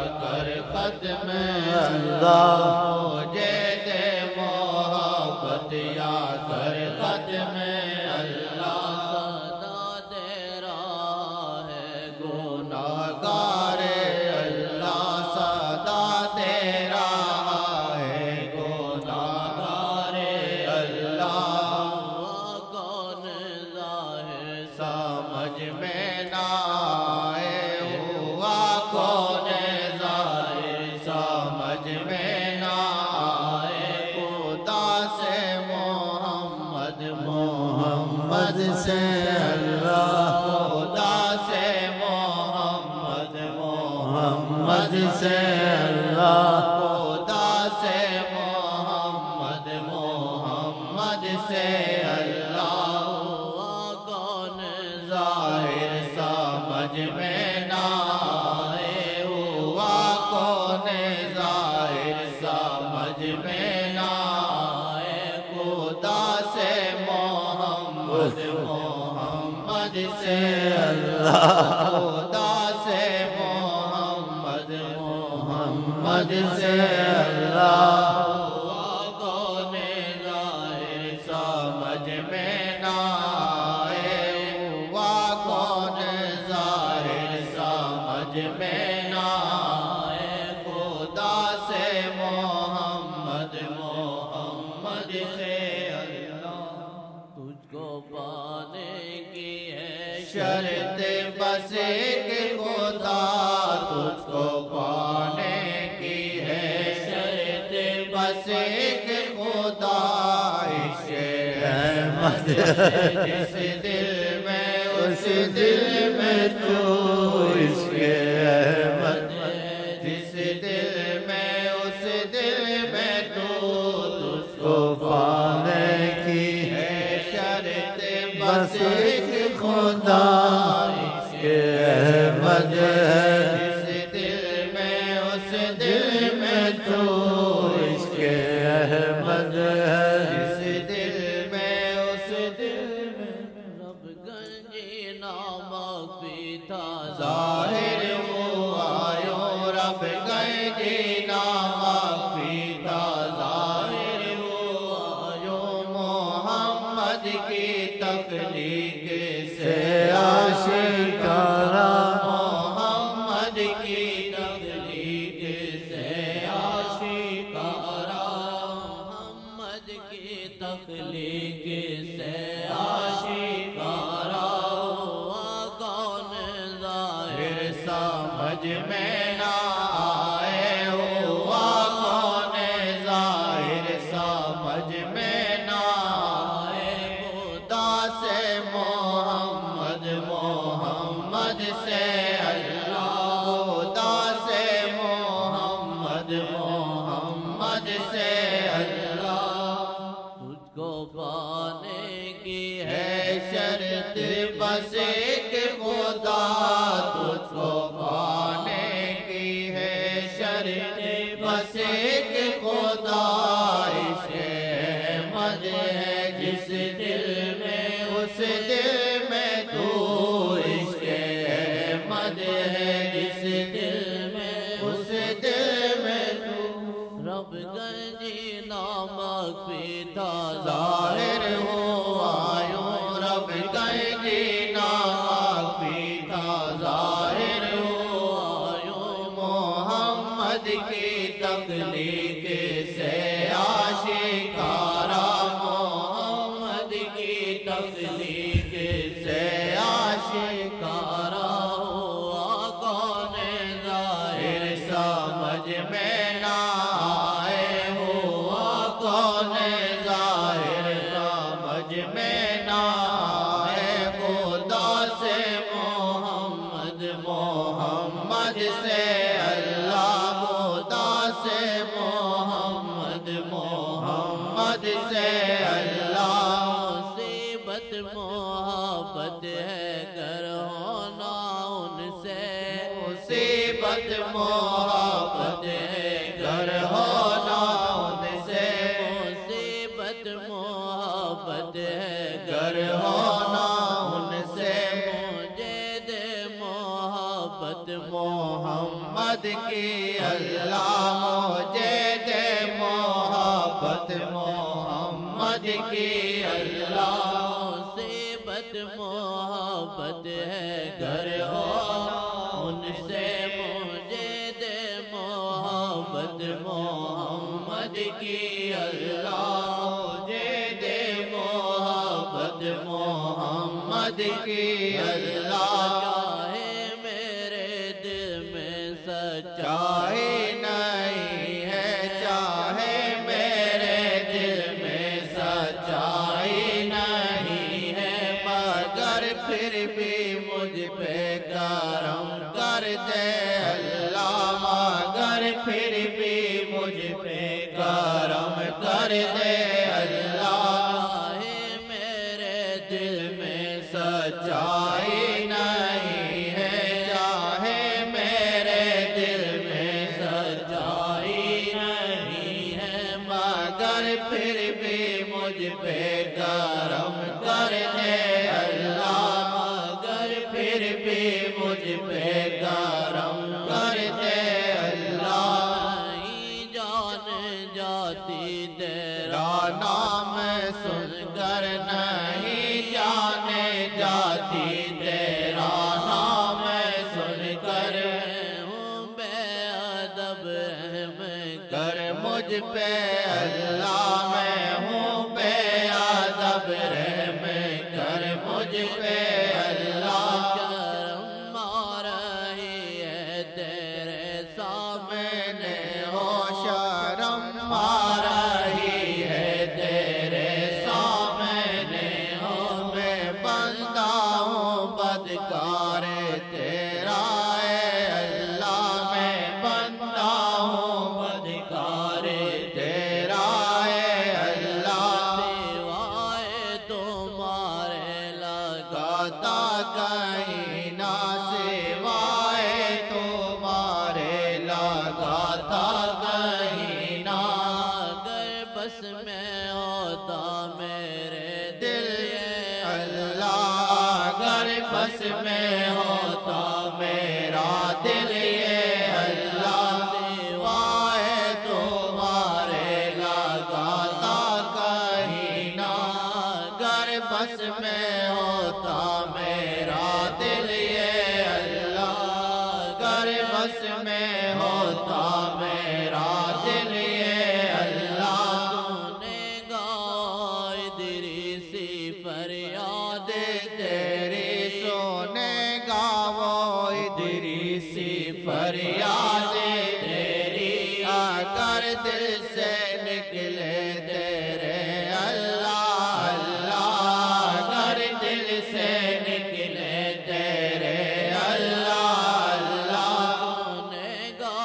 कर खत्म अल्लाह, मुझे दे मोहब्बत या कर खत्म अल्लाह। सदा तेरा है गुनाहगार अल्लाह, सदा तेरा है गुनाहगार अल्लाह। कौन जाहिर समझ में ना आए, हुआ कौन जाहिर समझ में ना आए। खुदा से मोहम्मद, मोहम्मद से अल्लाह, खुदा से मोहम्मद, मोहम्मद से अल्लाह, खुदा से मोहम्मद, मोहम्मद से अल्लाह। कौन जाहिर समझ में ना आए, हुआ कौन जाहिर समझ में ना आए। खुदा से मोहम्मद, मोहम्मद से अल्लाह, खुदा से मोहम्मद, मोहम्मद से अल्लाह। कौन जाहिर समझ में ना आए, हुआ कौन जाहिर समझ में ना आए। खुदा से मोहम्मद, मोहम्मद से अल्लाह। तुझको पाने की है शर्त बस एक खुदा, तुझको पाने की है शर्त बस एक खुदा। इश्क़ अहमद जिस दिल में उस दिल में तू, इश्क़ अहमद जिस दिल में उस दिल में तू। तुझको पाने की है शर्त बस एक खुदा। इश्क़ अहमद जिस दिल में उस दिल में तू, इश्क़ अहमद जिस दिल में उस दिल में। रब गंजी नामक पीता जाहिर हुआ यो, रब गंजी नामक पीता जाहिर हुआ यो। मोहम्मद की तकलीक से आशिकारा, मोहम्मद की तकलीक से आशिकारा, मोहम्मद की तकलीक से आशिकारा। कौन जाहिर समझ में ना आए, हुआ कौन जाहिर समझ में ना आए। खुदा से मोहम्मद, मोहम्मद से अल्लाह, खुदा से मोहम्मद, मोहम्मद से अल्लाह। तुझको पाने की है शर्त बस एक खुदा, तुझको पाने की है शर्त बस एक खुदा। इश्क़ अहमद है जिस दिल में उस दिल में तू, इश्क़ अहमद है जिस दिल में उस दिल में तू। रब गंजी नामक पीता जाहिर हुआ यो, रब गंजी नामक पीता जाहिर हुआ यो। मोहम्मद की तकलीक से आशिकारा, मोहम्मद की तकलीक से आशिकारा। हुआ कौन जाहिर समझ में ना आए, हुआ कौन जाहिर समझ में ना आए। खुदा से मोहम्मद, मोहम्मद से अल्लाह, खुदा से मोहम्मद, मोहम्मद से अल्लाह। मुसीबत मोहब्बत है गर होना उनसे, मुसीबत मोहब्बत है गर होना उनसे। मुसीबत मोहब्बत है गर होना उनसे। मुझे दे मोहब्बत मोहम्मद की अल्लाह मुझे दे मोहब्बत मोहम्मद की अल्लाह मुसीबत मोहब्बत है घर हो उनसे मुझे दे मोहब्बत मोहम्मद की अल्लाह मुझे दे मोहब्बत मोहम्मद की अल्लाह चाहे मेरे दिल में सच्चाई नहीं है चाहे मेरे दिल में सच्चाई नहीं है मगर फिर भी मुझ पे करम कर दे अल्लाह मगर फिर भी मुझ पे करम कर दे सच्चाई नहीं है चाहे मेरे दिल में सच्चाई नहीं है मगर फिर भी मुझ पे करम कर दे अल्लाह मगर फिर भी मुझ पे करम कर दे अल्लाह नहीं जान जाती तेरा नाम सुनकर नहीं जाने जाती तेरा नाम सुनकर हूँ बेअदब रहम कर मुझ पे अल्लाह मैं हूँ बेअदब रहम कर मुझ पे अल्लाह शर्म आ रही है तेरे सामने हो शर्म आ रही है तेरे सामने हो मैं बंदा हूँ बदकार तेरा है अल्लाह मैं बंदा हूँ बदकार तेरा है अल्लाह सिवाय तुम्हारे लगाता कहीं ना सिवाय तुम्हारे लगाता कहीं ना अगर बस में होता मेरे दिल अल्लाह अगर बस में होता मेरा दिल ये अल्लाह सिवाय तुम्हारे लगाता कहीं ना अगर बस में होता मेरा दिल ये अल्लाह अगर बस में होता मेरा दिल ये अल्लाह सुनेगा इदरीसी फरियाद तेरी सुनेगा वो इदरीसी फरियाद तेरी अगर दिल से निकले तेरे अल्लाह अल्लाह अगर दिल से निकले तेरे अल्लाह अल्लाह सुनेगा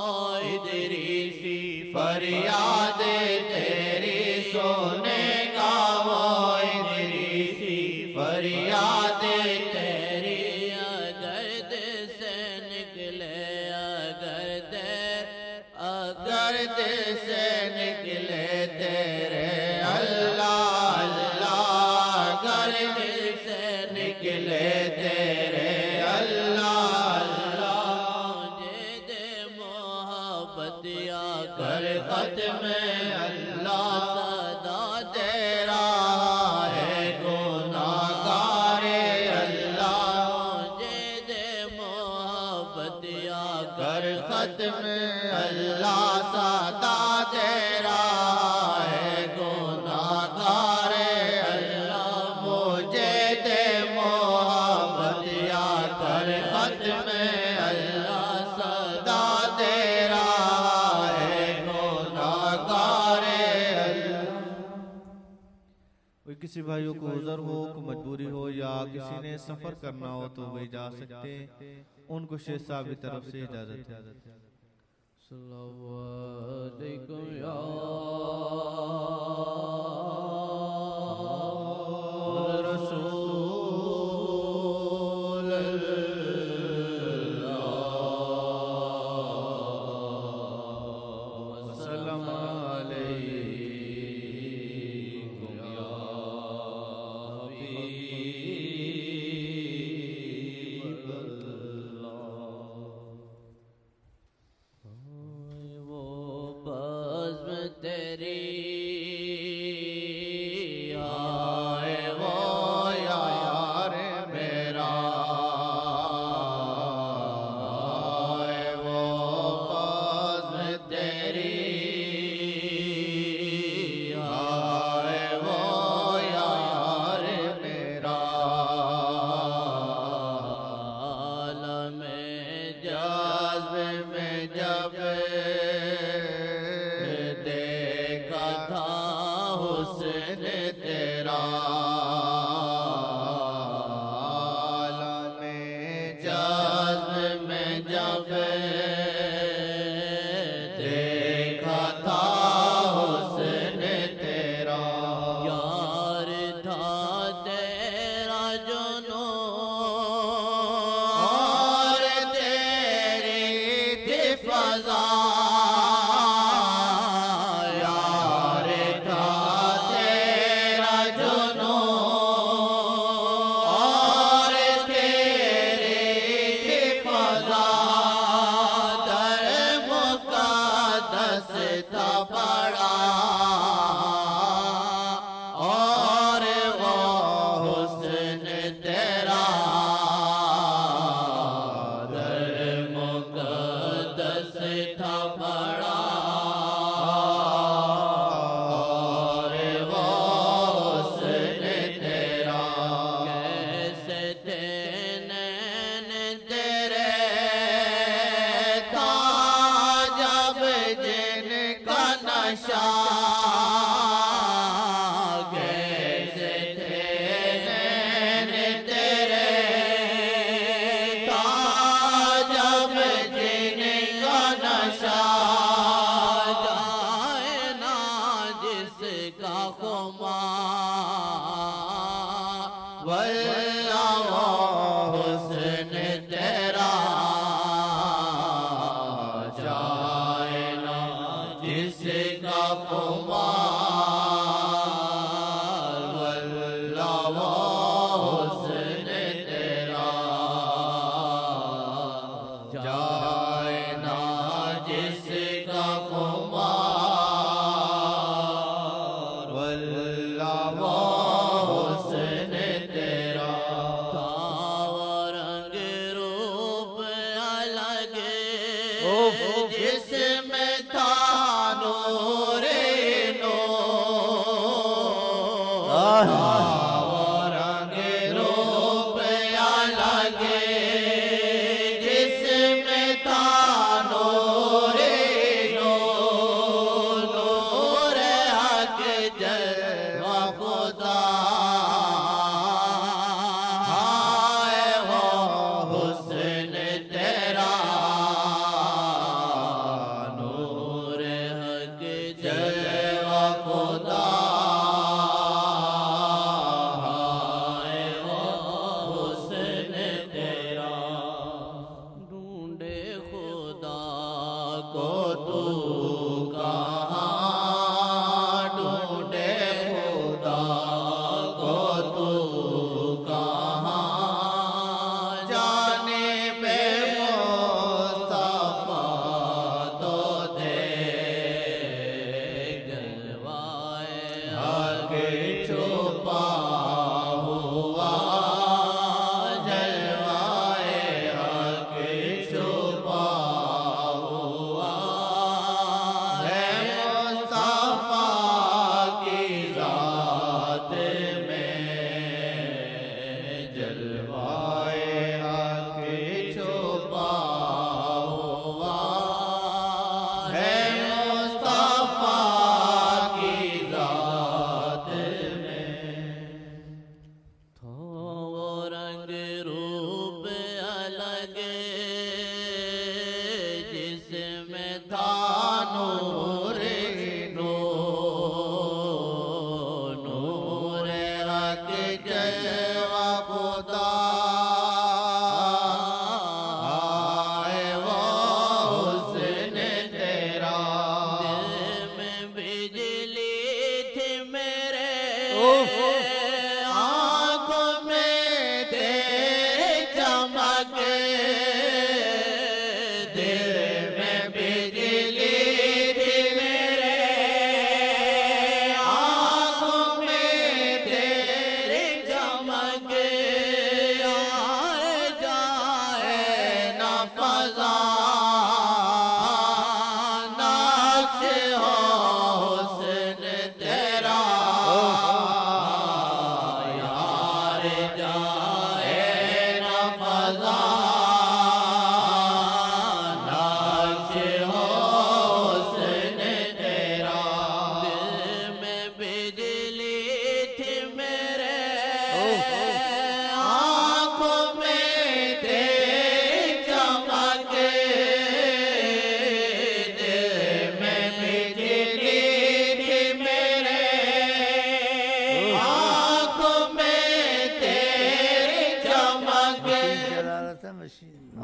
इदरीसी फरियाद तेरी सुनेगा वो इदरीसी फरियाद तेरी अगर दिल से निकले अगर दिल से निकले तेरे अल्लाह अल्लाह अगर दिल से निकले तेरे अल्लाह अल्लाह मुझे दे मोहब्बत या कर खत्म अल्लाह सदा तेरा है गुनाहगार अल्लाह मुझे दे मोहब्बत या कर खत्म अल्लाह सदा तेरा है गुनाहगार अल्लाह मुझे दे मोहब्बत या कर खत्म अल्लाह सदा तेरा है गुनाहगार अल्लाह। कोई किसी भाइयों को उज़र हो मजबूरी हो या किसी ने सफर करना हो तो वे जा सकते उनको शेख साहब की तरफ से इजाजत है। सल्लल्लाहु अलैकुम या रसूल अल्लाह वसल्लम अलैकुम या हबीब अल्लाह। जब देखा था हुस्न तेरा जज्ब में जब देखा था हुस्न तेरा यार था तेरा जुनून और तेरी थी फज़ा यार था तेरा जुनून और तेरी थी फज़ा दर मुक़द्दस था बड़ा और वो हुस्न तेरा दर मुक़द्दस था बड़ा और वो हुस्न तेरा कैसे थे नैन तेरे था जब जिनका नशा कैसे थे नैन तेरे था जब जिनका नशा जाए ना जिसका खुमार वल्ला वो हुस्न तेरा जाए ना जिसका खुमार वल्ला वो हुस्न तेरा जाए ना जिसका खुमार वल्ला वो हुस्न तेरा था वो रंग रूप अलग जिसमें था नूरे नूर था वो रंग रूप अलग जिसमें था नूरे नूर नूर हक जलवा खुदा हाय वो हुस्न तेरा नूर हक जलवा खुदा हाय वो हुस्न तेरा ढूंढे खुदा को तू कहाँ ढूंढे खुदा को तू कहाँ जाने पे मुस्तफा तो देख जलवाए हक छुपा हुआ जलवाए हक छुपा हुआ है मुस्तफा की ज़ात में जलवाए हक छुपा हुआ है मुस्तफा की ज़ात में था वो रंग रूप अलग जिसमें था नूरे नूर नूर हक जलवा खुदा हाय वो हुस्न तेरा दिल में बिजली थी मेरे आँखों में तेरे चमक दिल में बिजली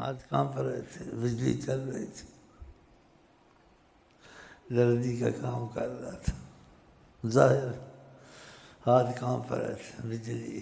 हाथ कांप रहे थे, बिजली चल रही थी, दर्दी का काम कर रहा था, जाहिर हाथ कांप रहे थे, बिजली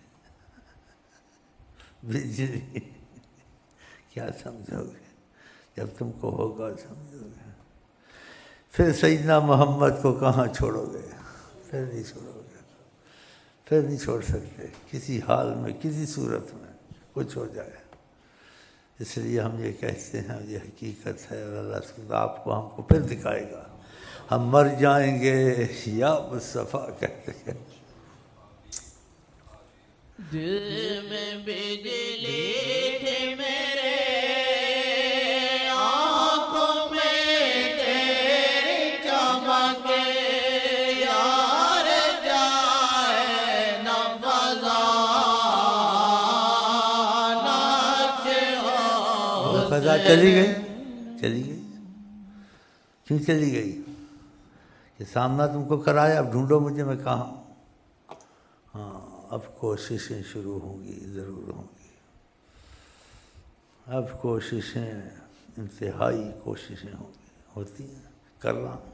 बिजली क्या समझोगे, जब तुमको होगा समझोगे। फिर सैयदना मोहम्मद को कहाँ छोड़ोगे, फिर नहीं छोड़ोगे, फिर नहीं छोड़ सकते, किसी हाल में किसी सूरत में कुछ हो जाए। इसलिए हम ये कहते हैं, ये हकीकत है और अल्लाह खुदा आपको हमको फिर दिखाएगा। हम मर जाएंगे या मुस्तफ़ा कहते हैं। दिल में बिजली थी मेरे, आँखों में तेरी चमक, यार जाए न फज़ा चली गई, चली गई, क्यों चली गई? ये सामना तुमको कराया, अब ढूंढो मुझे, मैं कहाँ। हाँ, अब कोशिशें शुरू होंगी, ज़रूर होंगी। अब कोशिशें, इंतहाई कोशिशें होंगी, होती हैं, कर रहा हूँ।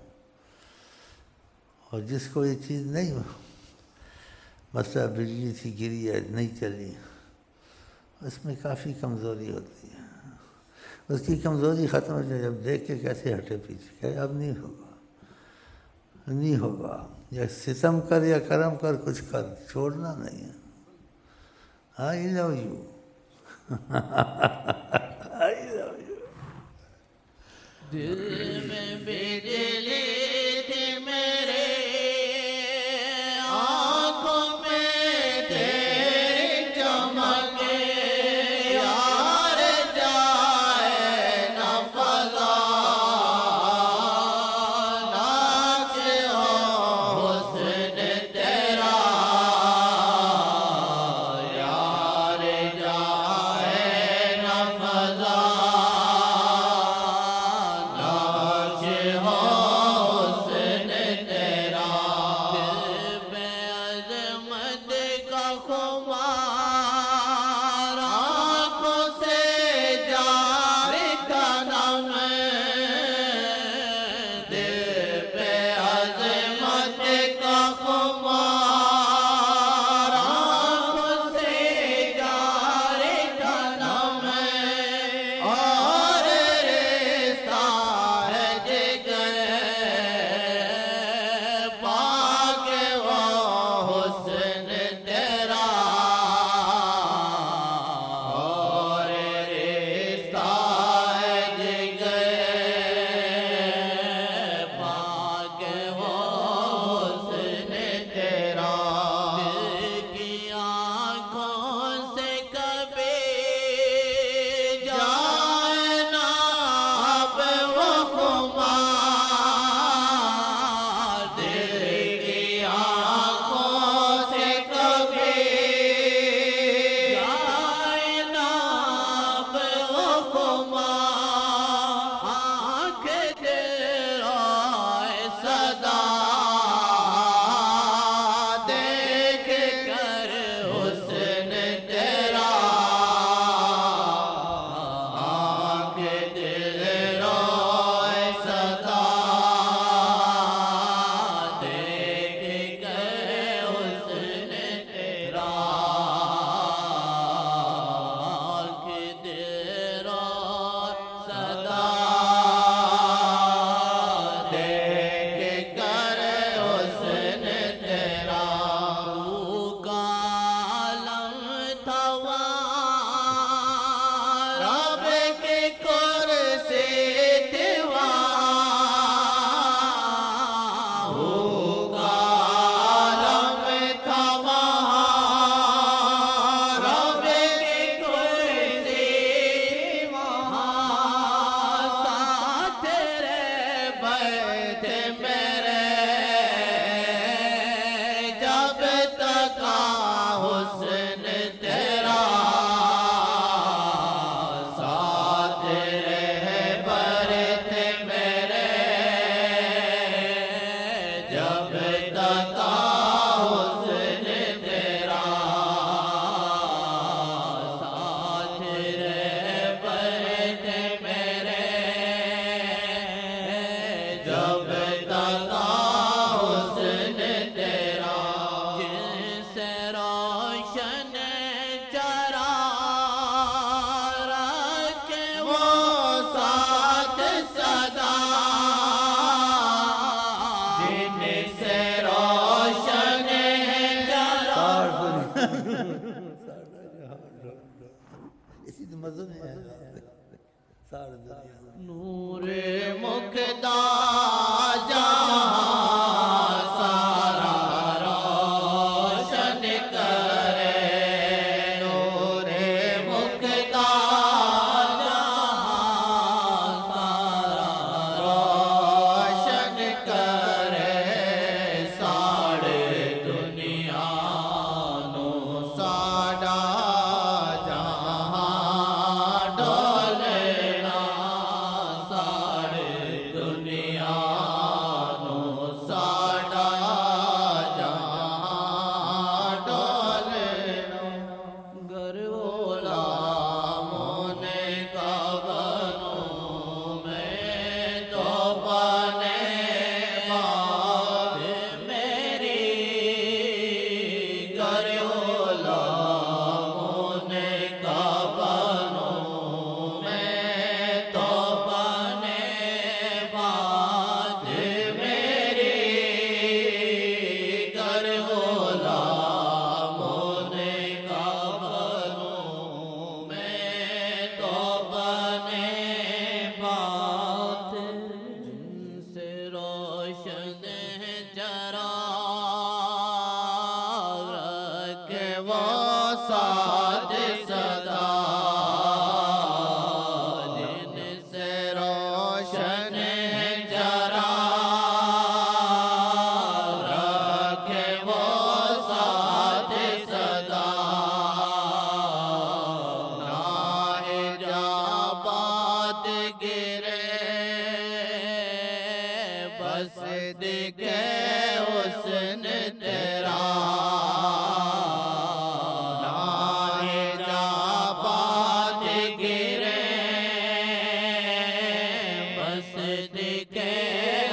और जिसको ये चीज़ नहीं, मसला बिजली थी गिरी है नहीं चली, उसमें काफ़ी कमज़ोरी होती है। उसकी कमज़ोरी ख़त्म हो जाए, जब देख के कैसे हटे पीछे, कहे अब नहीं होगा, नहीं होगा, या सितम कर या करम कर, कुछ कर, छोड़ना नहीं है। I love you, I love you. दिल में बिजली थी मेरे, आँखों में तेरी चमक, यार जाए न फज़ा, नाच हो हुस्न तेरा, यार जाए न फज़ा, नाच हो मुक्ता जहां सारा रोशन करे नूरे मुक्ता जहां सारा रोशन करे सारे दुनिया नो साडा जहां डोलना सारे दुनिया नो साडा जहां डोलना गरवोला मोने का बनूं मैं तो बने बात मेरी गरवोला मोने का बनूं मैं तो बने बात मेरी गरवोला मोने का बनूं मैं तो बने बात जिनसे रोशन जरा रखे वो साथ सदा जिनसे रोशन जरा रखे वो साथ सदा नाहे जा बात गिरे बस दिखे हुस्न तेरा नाहे जा बात गिरे बस दिखे